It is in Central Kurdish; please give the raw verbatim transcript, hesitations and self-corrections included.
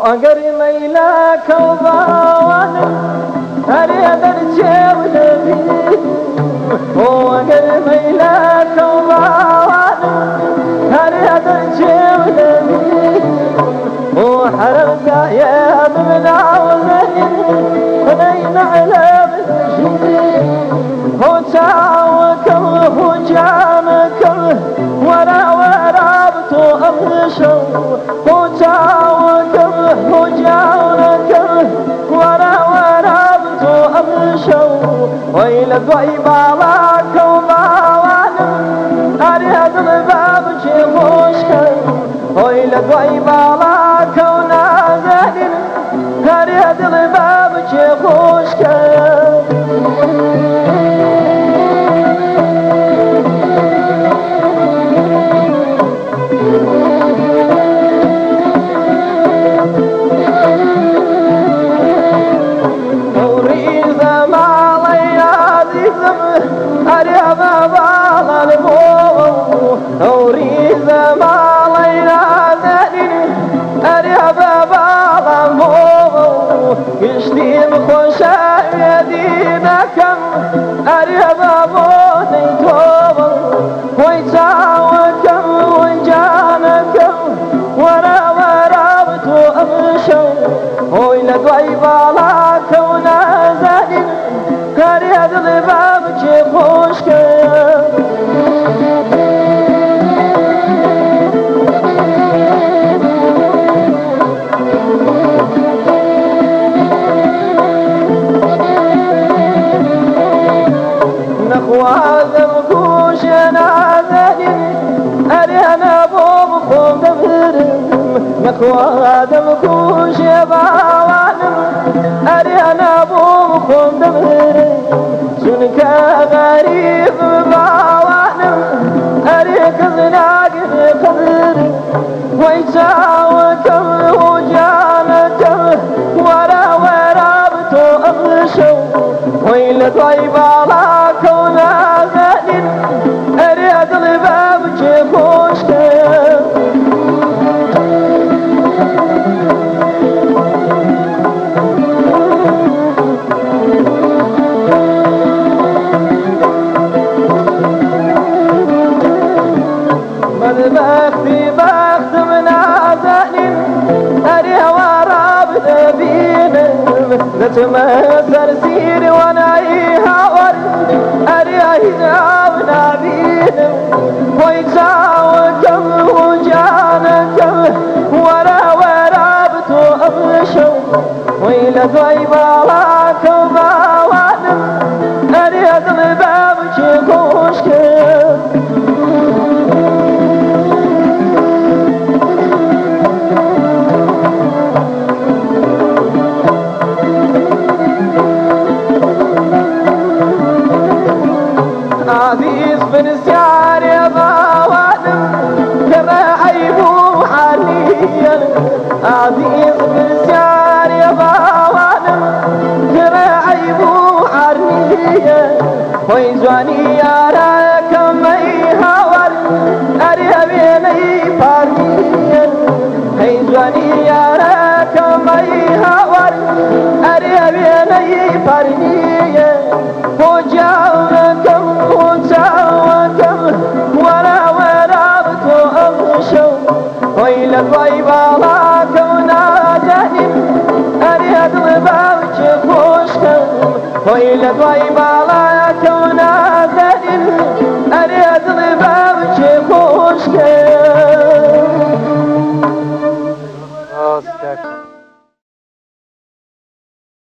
وأقر ميلاك وضاوانا أريد الجيب نبي وأقر ميلاك وضاوانا أريد الجيب نبي وحرم يا ابنا وزين خلينا على بشير هو تعاوكم هو جامكم ورا ورا بتو أمشوا هو تعاوكم هو جامكم ورا ورا بتو أمشوا ويل ضيب علىك وضاوانا أريد الباب جيبوشك ويل ضيب علىك ونازل أريد الباب جيبوشك يشتيم خوشا يدينكم أريد أبوني توبا ويتعاوكم ويجانكم ورا ورا بتو أمشوا ويلا ضيب علىك ونازلين أريد الباب جيبوشك وهذا مكوش نازلين أرينا بوم خوم دمرم نخوى هذا مكوش باوانم أرينا بوم خوم دمرم سنك غريب باوانم أريك زناقر قدرم ويتاوكم وجانكم ورا ورا بتو أمشوا ويل طيب علىك ونازلين أريد الباب جيبوشك بالبخت بخت منازلين أريد ورا بنبينا نتمسر سير ونعيها ورد أريها ونبينا ويتعاوكم وجانكم ورا ورا بتو أمشوا ويلا ضيب علىك وضاوانا أريد الباب جيبوشك عزيز بن سيار يا باوانم كراعيبو حاليا عزيز بن سيار يا باوانم كراعيبو حاليا ويزواني يا راكم اي هاور اريبيني فارميا ويزواني يا راكم اي هاور اريبيني فارميا وجاوكم وجاوكم ورا ورا بتو أمشوا ويلا ضيب علىك ونازلين أريد الباب جيبوشكم ويلا ضيب علىك ونازلين